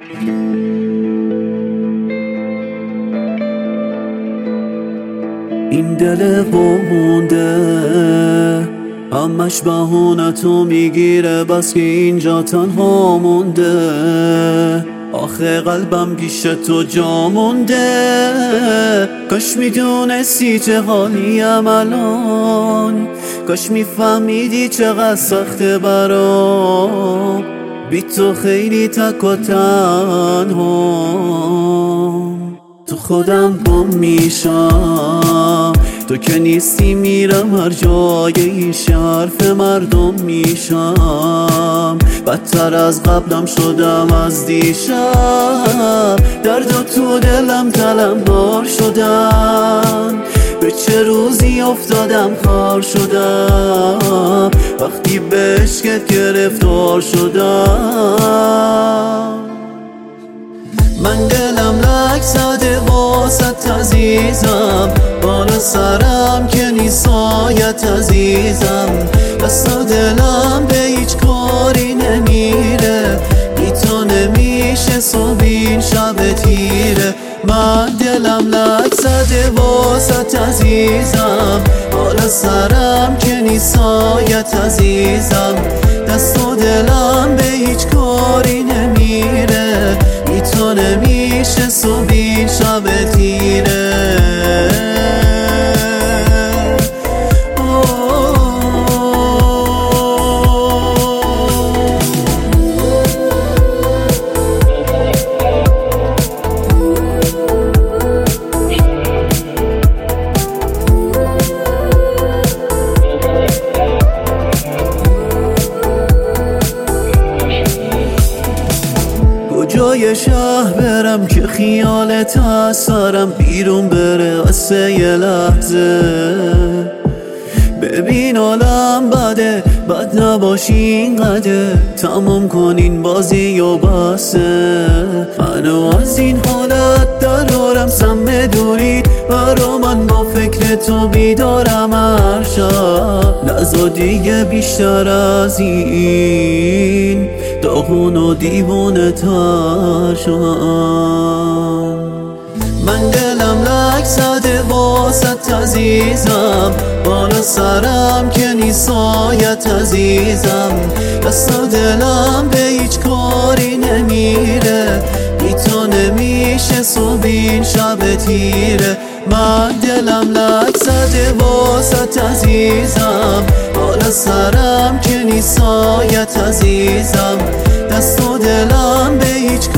این دل مونده همش بهونه تو میگیره، بس که اینجا تنها مونده. آخه قلبم پیش تو جا مونده. کاش میدونستی چه حالیم الان، کاش میفهمیدی چقدر سخته برام بی تو خیلی تک و تنهام. تو خودم گم میشم، تو که نیستی میرم هر جای این حرف مردم میشم. بدتر از قبلم شدم از دیشب، درد و تو دلم طلبکار شدم. به چه روزی افتادم خار شدم، وقتی به عشقت گرفتار شدم. من دلم لک زده واسط عزیزم، بالا سرم که نیسایت عزیزم. دست و دلم به هیچ کاری نمیره، بی تو نمیشه صبح این شب تیره. من دلم لک زده واسط عزیزم، بالا سرم که نیسایت عزیزم. دست و دلم به هیچ کاری نمیره، بی تو نمیشه صبح این شب تیره. جای شهر برم که خیالت از سرم بیرون بره واسه یه لحظه. ببین عالم بده، بد نباشی اینقدر، تمام کن این بازی و بسه. منو از این حالت درارم سم دوری، برا من با فکر تو بیدارم هر شب. نزا دیگه بیشتر از این داغون و دیوونه تر شدم. من دلم لک زده واسط عزیزم، بالا سرم که نیسایت عزیزم. دست و دلم به هیچ کاری نمیره، بی تو نمیشه صبح این شب تیره. من دلم لک زده واسط عزیزم، بالا سرم که نیسایت عزیزم. دست و دلم به هیچ